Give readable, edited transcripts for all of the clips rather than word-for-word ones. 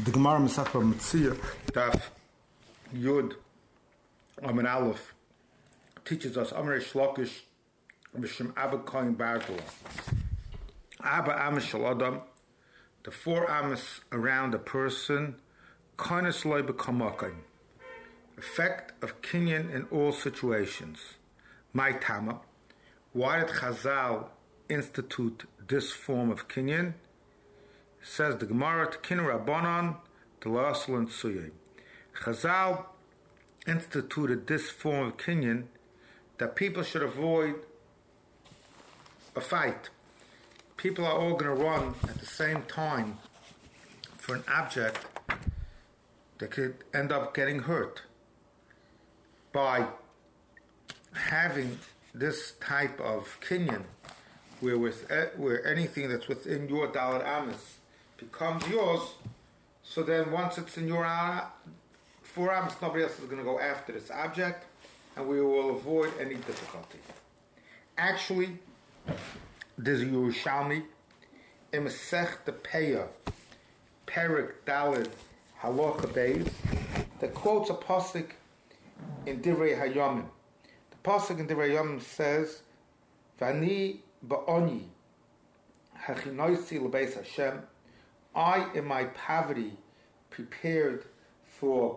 The Gemara Masach B'Metzia, Daf Yud Amin Aleph, teaches us Amrei Shlokish B'Shem Abba Kohen Bardula. Abba Amos Shalodam, the four Amos around a person, Koines Loi B'Kamokain, effect of Kinyan in all situations. My Tama, why did Chazal institute this form of Kinyan? Says the Gemara, T'kin Rabbanon, the Lasal and Suyay. Chazal instituted this form of Kinyan that people should avoid a fight. People are all going to run at the same time for an object that could end up getting hurt. By having this type of Kinyan, where anything that's within your Dalet Amos becomes yours, so then once it's in your 4 Amos, nobody else is going to go after this object, and we will avoid any difficulty. Actually, there's a Yerushalmi in Masech the Peah, Perek Daled Halacha Beis, that quotes a pasuk in Divrei Hayomim. The pasuk in Divrei Hayomim says, "Vani ba'oni hachinoisi l'beis Hashem." I, in my poverty, prepared for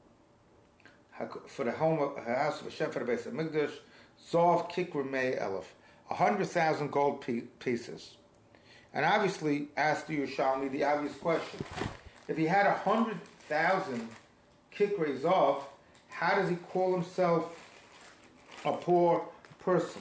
the home of the house of Hashem, for the Beis Hamikdash, Zov Kikra Mei Elef, 100,000 gold pieces. And obviously, asked the Yerushalmi the obvious question: if he had 100,000 Kikra Zov, how does he call himself a poor person?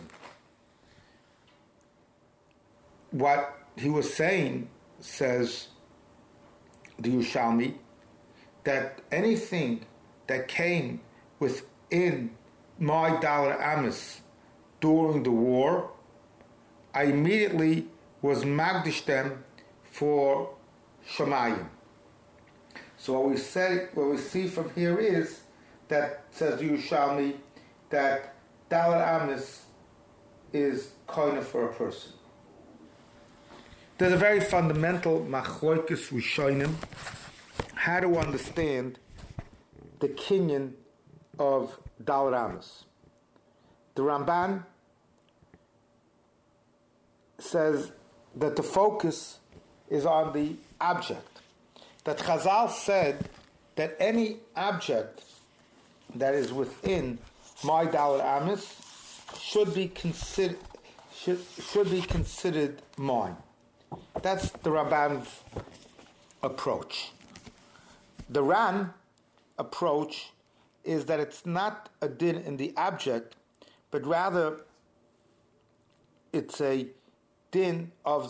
What he was saying, says the Yerushalmi, that anything that came within my Dalet Amos during the war, I immediately was magdish them for Shamayim. So what we see from here is that, says the Yerushalmi, that Dalet Amos is koine for a person. There's a very fundamental machloikis rishonim how to understand the Kinyan of Dalet Amos. The Ramban says that the focus is on the object. That Chazal said that any object that is within my Dalet Amos should be considered mine. That's the Ramban's approach. The Ran approach is that it's not a din in the object, but rather it's a din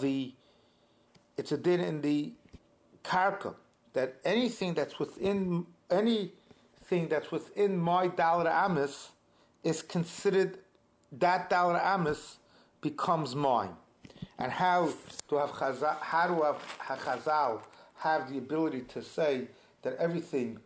in the karka, that anything that's within my Dalet Amos is considered, that Dalet Amos becomes mine. And how do Chazal have the ability to say that everything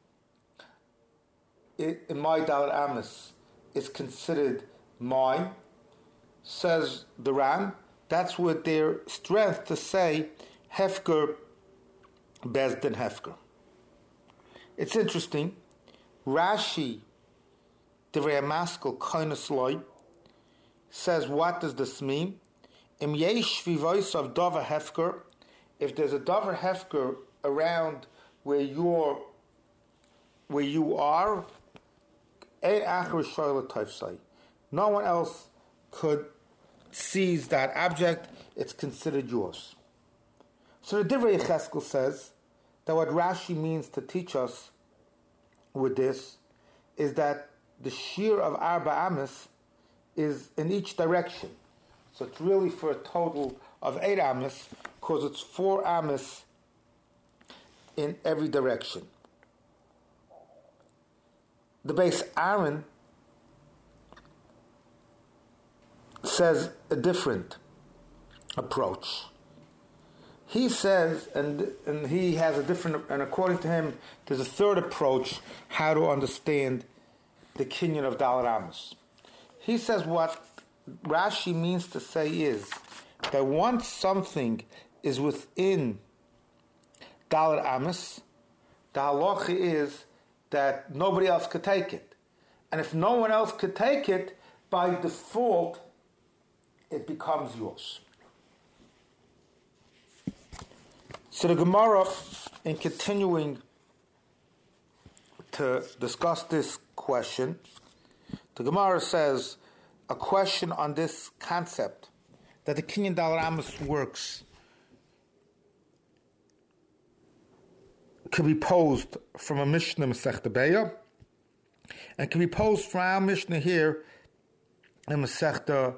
in my Dalet Amos is considered mine? Says the Ram, that's with their strength to say Hefker Bezdin Hefker. It's interesting. Rashi, Divrei Maskell Koines Loi, says, what does this mean? Im yesh vivois of Dover Hefker, if there's a Dover Hefker around where you are, no one else could seize that object, it's considered yours. So the Divrei Yecheskel says that what Rashi means to teach us with this is that the shear of Arba Amos is in each direction. So it's really for a total of 8 Amos, because it's 4 Amos in every direction. The base Aaron says a different approach. He says, and he has a different, and according to him, there's a third approach how to understand the Kinyan of Dalet Amos. He says what Rashi means to say is that once something is within Dalet Amis, the halacha is that nobody else could take it. And if no one else could take it, by default, it becomes yours. So the Gemara, in continuing to discuss this question, the Gemara says a question on this concept that the Kinyan Dalet Amis works could be posed from a Mishnah Masechta Beya, and can be posed from our Mishnah here in Masechta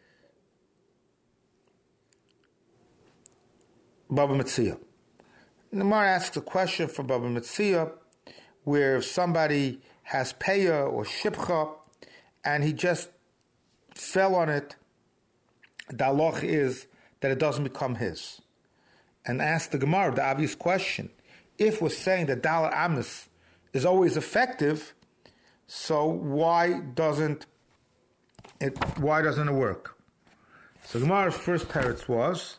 Baba Metzia. The Gemara asks a question from Baba Metzia, where if somebody has Peya or Shipcha, and he just fell on it, the halacha is that it doesn't become his. And ask the Gemara the obvious question: if we're saying that Dalet Amis is always effective, so why doesn't it work? So Gemara's first teretz was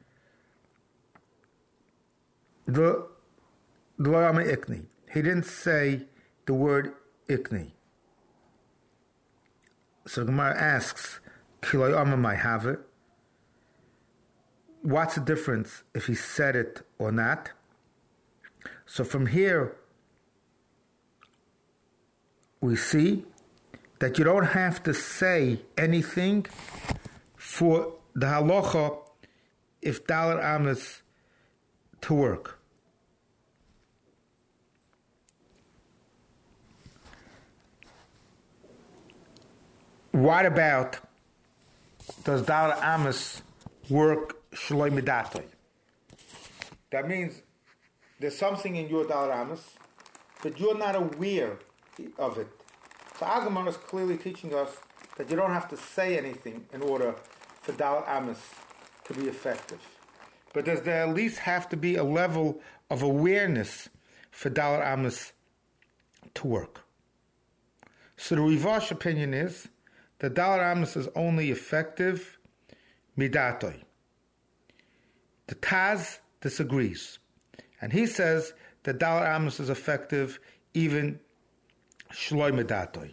the Loyama Ikni. He didn't say the word Ikni. So Gemara asks, Kiloyama might have it. What's the difference if he said it or not? So from here, we see that you don't have to say anything for the halacha if Dalet Amis to work. What about, does Dalet Amis work Shloi Midatoi? That means there's something in your Dalet Amis, but you're not aware of it. So Agamar is clearly teaching us that you don't have to say anything in order for Dalet Amis to be effective. But does there at least have to be a level of awareness for Dalet Amis to work? So the Rivash opinion is that Dalet Amis is only effective Midatoi. The Taz disagrees. And he says that Dalet Amis is effective even Shloi Midatoi.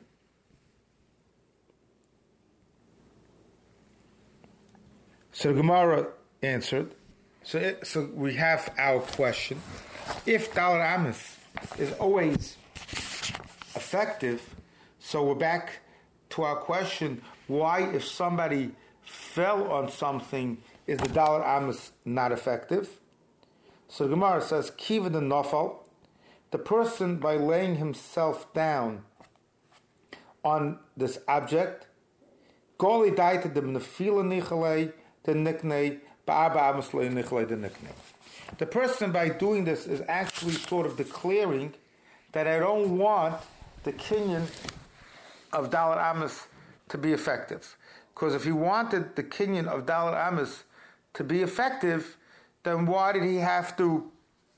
So the Gemara answered. So we have our question. If Dalet Amis is always effective, so we're back to our question, why if somebody fell on something is the Dalet Amis not effective? So the Gemara says, Kiva the Nofal, the person by laying himself down on this object, Goli daita the Nefila Nichalei, the Niknei, Ba'aba Amislei Nichalei, the Niknei. The person by doing this is actually sort of declaring that I don't want the kinyan of Dalet Amis to be effective. Because if he wanted the kinyan of Dalet Amis to be effective, then why did he have to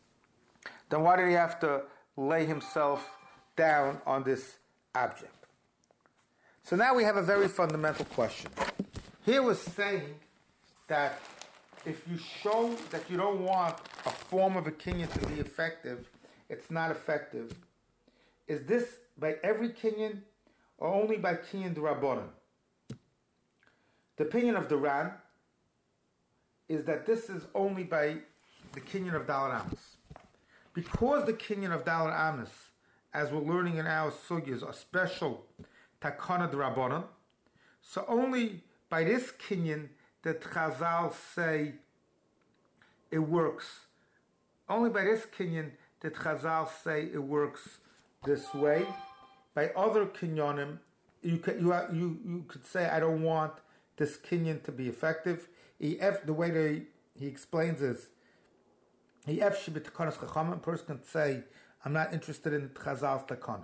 lay himself down on this object? So now we have a very fundamental question. Here we're saying that if you show that you don't want a form of a kinyan to be effective, it's not effective. Is this by every kinyan or only by kinyan d'Rabbanan? The opinion of the Ran is that this is only by the kinyan of Dalet Amis. Because the kinyan of Dalet Amis, as we're learning in our sugyas, are special takana d'Rabbanan, so only by this kinyan that Chazal say it works. Only by this kinyan that Chazal say it works this way. By other kinyanim, you could say, I don't want this kinyan to be effective. The way that he explains is, a person can say, I'm not interested in Chazal's takana.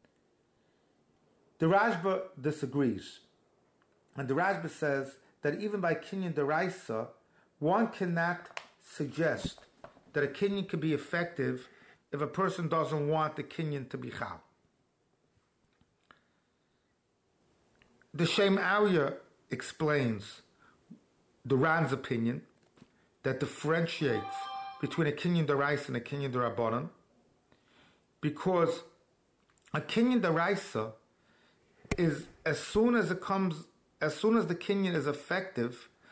The Rashba disagrees. And the Rashba says that even by kinyan deraisa, one cannot suggest that a kinyan could be effective if a person doesn't want the kinyan to be chal. The Shem Arya explains the Ran's opinion that differentiates between a kinyan deraisa and a kinyan derabanan, because a kinyan deraisa is as soon as the kinyan is affected,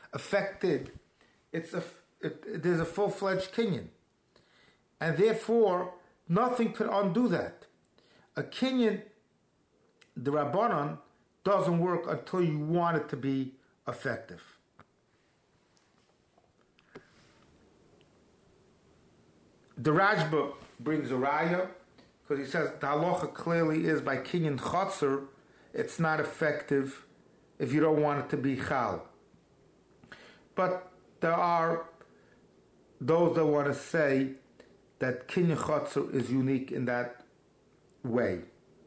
there's a full-fledged kinyan, and therefore nothing could undo that. A kinyan derabanan doesn't work until you want it to be effective. The Rajba brings a raya because he says the halacha clearly is by kinyan chotzer, it's not effective if you don't want it to be chal. But there are those that want to say that kinyan chotzer is unique in that way.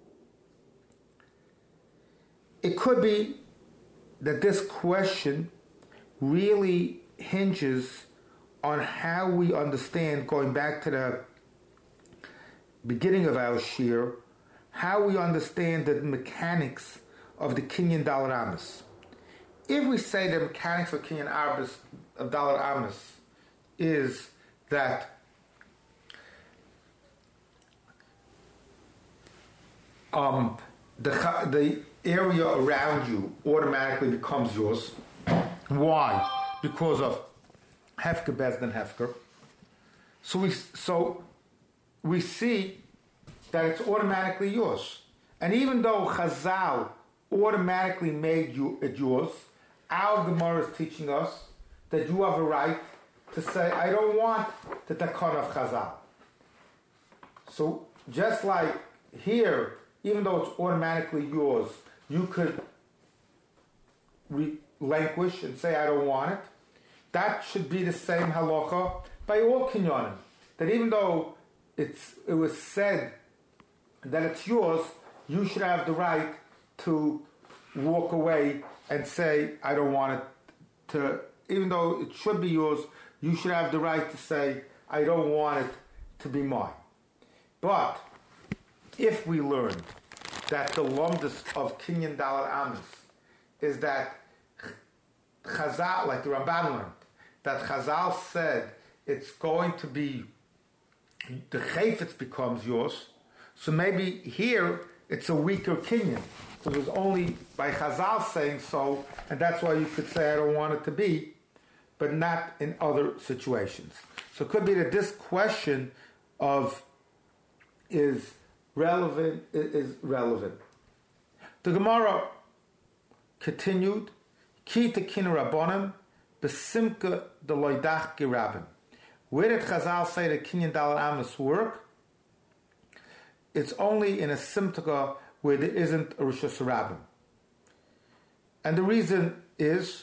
It could be that this question really hinges on how we understand, going back to the beginning of our shir, how we understand the mechanics of the kinyan dalar amis. If we say the mechanics of kinyan of dalar amis is that the area around you automatically becomes yours. Why? Because of hefker bezdin hefker. So we see that it's automatically yours. And even though Chazal automatically made it yours, our Gemara is teaching us that you have a right to say, I don't want the takon of Chazal. So just like here, even though it's automatically yours, you could relinquish and say, I don't want it. That should be the same halacha by all kinyanim. That even though it was said that it's yours, you should have the right to walk away and say, I don't want it to, even though it should be yours, you should have the right to say, I don't want it to be mine. But if we learned that the lumdus of kinyan dalar amis is that Chazal, like the Ramban learned, that Chazal said it's going to be, the chayfetz becomes yours, so maybe here it's a weaker kinyan. So it was only by Chazal saying so, and that's why you could say I don't want it to be, but not in other situations. So it could be that this question of is relevant. The Gemara continued, Ki tekin rabbanim besimka de loydach gerabim. Where did Chazal say that kinyan dalar amis work? It's only in a simtka where there isn't a rishus rabbim. And the reason is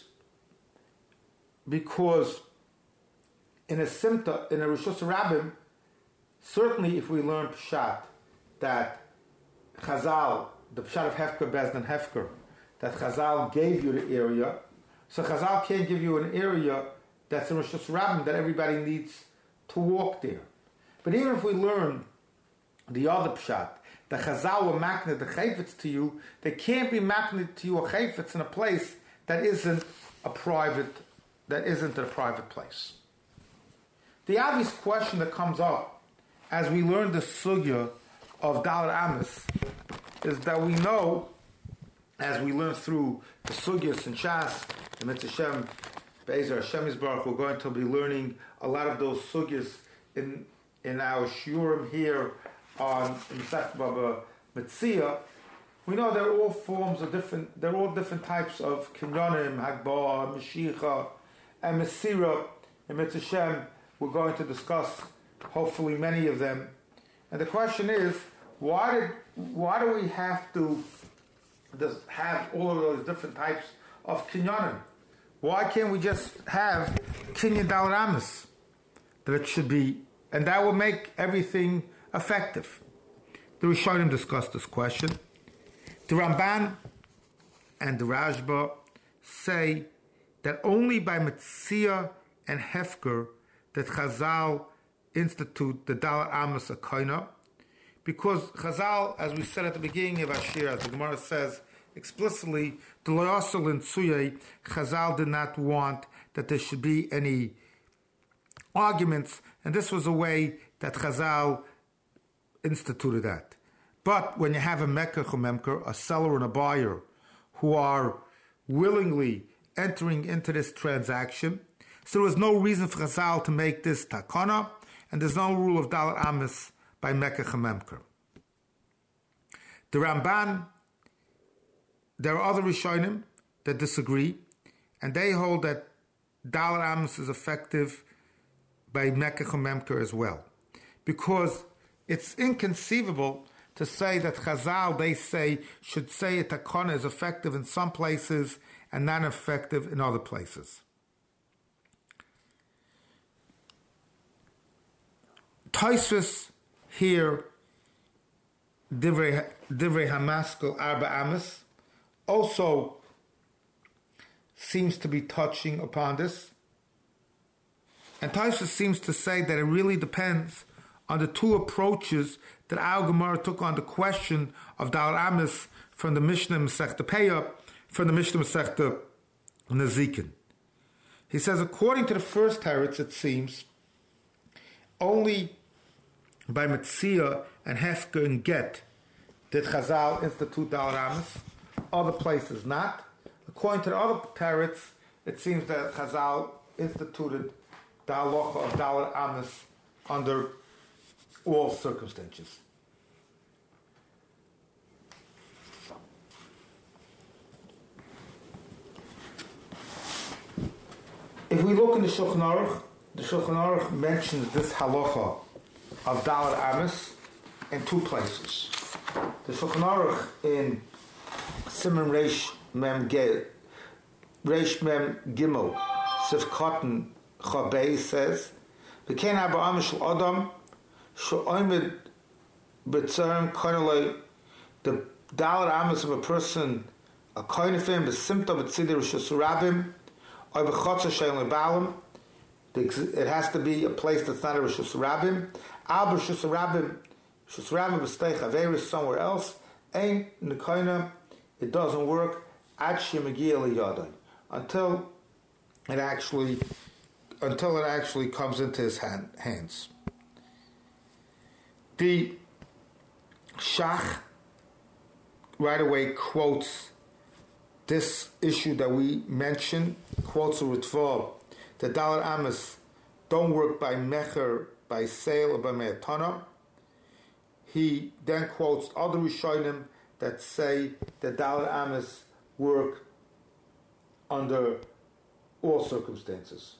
because in a simta, in a rishus rabbim, certainly if we learn pshat, that Chazal, the pshat of hefker bezdin hefker, that Chazal gave you the area, so Chazal can't give you an area that's in rishus rabbim that everybody needs to walk there. But even if we learn the other pshat, the Chazal will makne the chayfetz to you, they can't be makne to you a chayfetz in a place that isn't a private place. The obvious question that comes up as we learn the sugya of dalar amis is that we know, as we learn through the sugyas and shas, the mitzvah Hashem, Be'ezer Hashem Yisbarach, we're going to be learning a lot of those sugyas in our shiurim here on Masechet Baba Metzia. We know they're all different types of kinyanim, hagbah, mashicha, and mesira. In Mitzvah Hashem, we're going to discuss hopefully many of them. And the question is, why do we have to have all of those different types of kinyanim? Why can't we just have kinyan dalar amis? That it should be, and that will make everything effective. The Rishonim discussed this question. The Ramban and the Rajba say that only by Metzia and Hefker that Chazal institute the dalar amis akoina, because Chazal, as we said at the beginning of Ashir, as the Gemara says explicitly, the Loyasol and Tsuyay, Chazal did not want that there should be any arguments and this was a way that Chazal instituted that. But when you have a mekach or memker, a seller and a buyer, who are willingly entering into this transaction, so there was no reason for Chazal to make this takana, and there's no rule of dalar amis by mekach and memker. The Ramban, there are other Rishonim that disagree, and they hold that dalar amis is effective by mekach and memker as well, because it's inconceivable to say that Chazal, they say, should say a takana is effective in some places and not effective in other places. Tosfos here, Divrei Hamaskil Arba Amis, also seems to be touching upon this. And Tosfos seems to say that it really depends on the two approaches that Al Gemara took on the question of dalar amis from the Mishnah Masechta Peah, from the Mishnah Masechta Nezikin. He says, according to the first teretz, it seems only by Metzia and Hefker and Get did Chazal institute dalar amis, other places not. According to the other teretz, it seems that Chazal instituted the halacha of dalar amis under all circumstances. If we look in the Shulchan Aruch mentions this halacha of dalar amis in two places. The Shulchan Aruch in Siman Reish Mem Gimel Sif Cotton Chabei says, "V'kein haba amish Adam she'omed b'tzarim koinolei." The dalar amis of a person, a koinifim b'simta b'tzidir rishus rabim or b'chotzer she'en lebalim. It has to be a place that's not a rishus rabim. Al b'rishus rabim b'steich averis somewhere else. Ein nekoina. It doesn't work ad she'megia liyadai until it actually comes into his hands. The Shach right away quotes this issue that we mentioned, quotes a Ritva, that dalar amis don't work by mecher, by sale, or by me'atana. He then quotes other Rishonim that say that dalar amis work under all circumstances.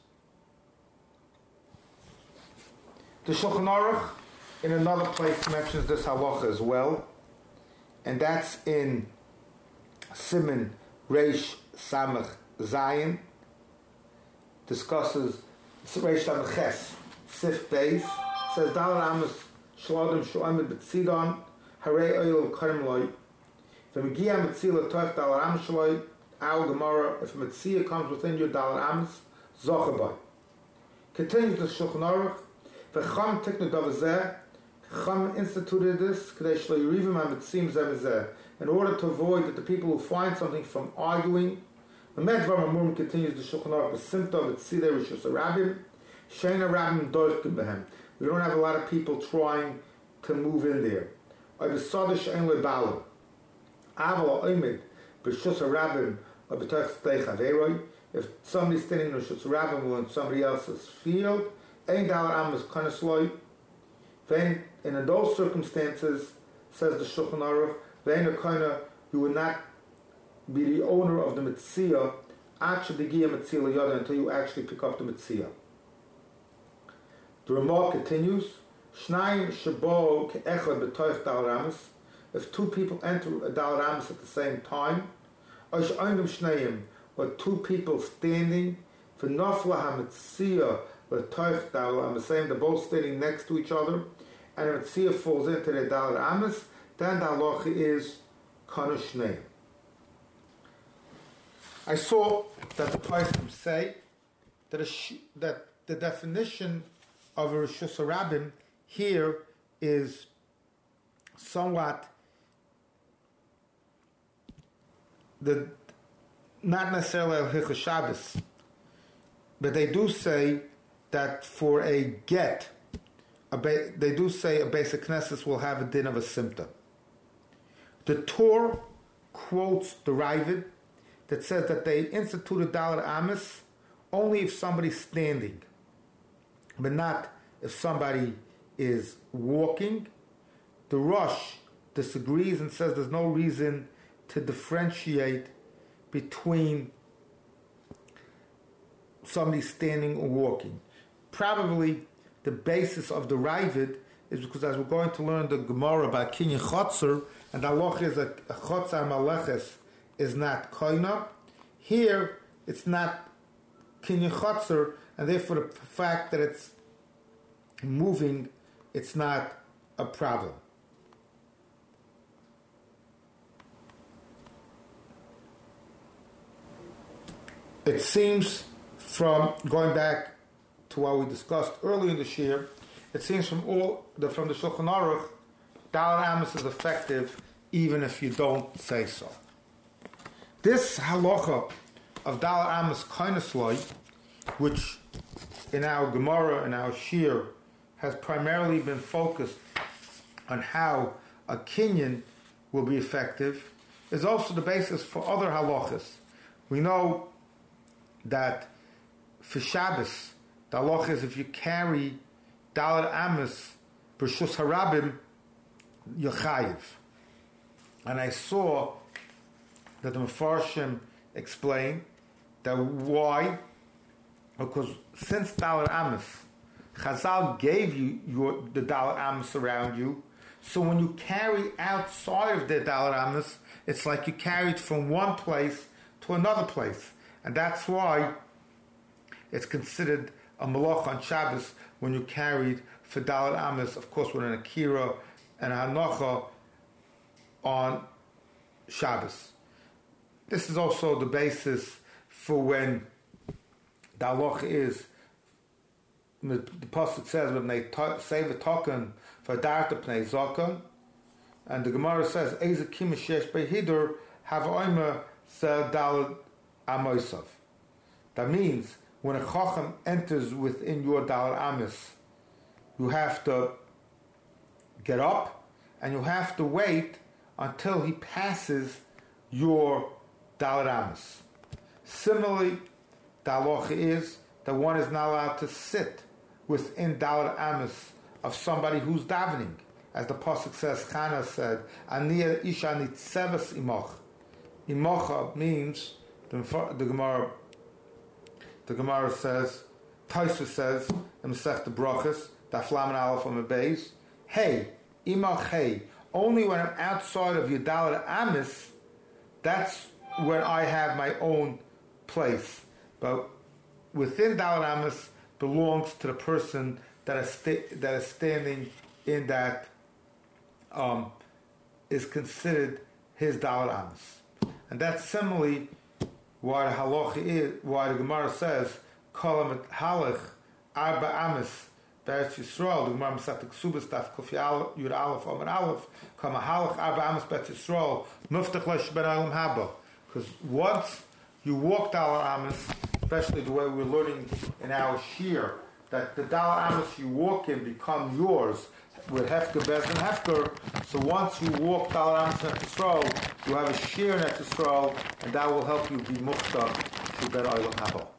The Shulchan Aruch in another place mentions this halacha as well, and that's in Siman Reish Samach Zayin, discusses Reish Samach Ches Sif Beis, says dalar amis sh'adam she'omed b'tzidon harei oil karim loy v'megia metzila toich dalar amis shloi Al Gemara, if a metzia comes within your dalar amis zochabai. Continues the Shulchan Aruch, v'cham tiknu davazeh. Cham instituted this in order to avoid that the people who find something from arguing. The Medvar Mamurim continues the Shulchan Aruch b'simta v'tzidei rishus rabim sheina rabim doichkim behem. We don't have a lot of people trying to move in there. Or b'sada she'en lebalim aval oimid b'rishus rabim or b'toich steich averoi. If somebody's standing in rishus rabim in somebody else's field, ein dalar amis konesloi. Then, in those circumstances, says the Shulchan Aruch, you would not be the owner of the Metzia until you actually pick up the Metzia. The Ramah continues, if two people enter a dalar amis at the same time, or two people standing, for nafla ha-Metzia, they're both standing next to each other, and if Metzia falls into the dalar amis, then the halacha is kana shneim. I saw that the Poskim say that the definition of a rishus rabim here is somewhat not necessarily al hichas Shabbos, but they do say that for a get they do say a basic Knesset will have a din of a simta. The Torah quotes the Ravid that says that they instituted Dalet Amis only if somebody's standing, but not if somebody is walking. The Rosh disagrees and says there's no reason to differentiate between somebody standing or walking. Probably the basis of the Ravid is because, as we're going to learn the Gemara about Kinyan Chotzer, and the halacha is a Chotzer Maleches is not Koina. Here, it's not Kinyan Chotzer, and therefore the fact that it's moving, it's not a problem. It seems from going back to what we discussed earlier in this year, it seems from the Shulchan Aruch, Dalet Amis is effective even if you don't say so. This halacha of Dalet Amis Koinesloi, which in our Gemara and our Shir has primarily been focused on how a kinyan will be effective, is also the basis for other halachas. We know that for Shabbos, the halacha is if you carry Dalet Amis B'Shus Harabim, you're chayiv. And I saw that the Mefarshim explained that why? Because since Dalet Amis, Chazal gave you the Dalet Amis around you, so when you carry outside of the Dalet Amis, it's like you carried from one place to another place. And that's why it's considered a malach on Shabbos when you carried for Dalet Amis, of course, with an Akira and a Hanocha on Shabbos. This is also the basis for when the halacha is, the Pasuk says, when they say the token for Darta Pnei Zokan, and the Gemara says, Eze Kimashesh Behidur have oima se Dalet Amoisav. That means when a Chacham enters within your Dalet Amis, you have to get up and you have to wait until he passes your Dalet Amis. Similarly, the halacha is that one is not allowed to sit within Dalet Amis of somebody who's davening. As the Pasuk says, Chana said, Aniyah isha nitzeves imoch. Imocha means, the Gemara says, Tosfos says, in Masechta Brachos, Daf Lamed Aleph on the base, hey, imach hey, only when I'm outside of your Dalet Amis, that's when I have my own place. But within Dalet Amis belongs to the person that is standing in that is considered his Dalet Amis. And that's similarly why the halacha is, why the Gemara says, Kolam et halach arba amis Beretz Yisrael. The Gemara Masechta Ksubas Daf Kuf Yud Aleph Omer Aleph Kama halach arba amis Beretz Yisrael Muftach Lesh Ben Olam Haba. Because once you walk Dalet Amis, especially the way we're learning in our Shir, that the Dalet Amis you walk in become yours with Hefker, Bez, and Hefker. So once you walk Dalet Amis in Eretz Yisrael, you have a Shir in Eretz Yisrael, and that will help you be Muftach to Ben Olam Haba.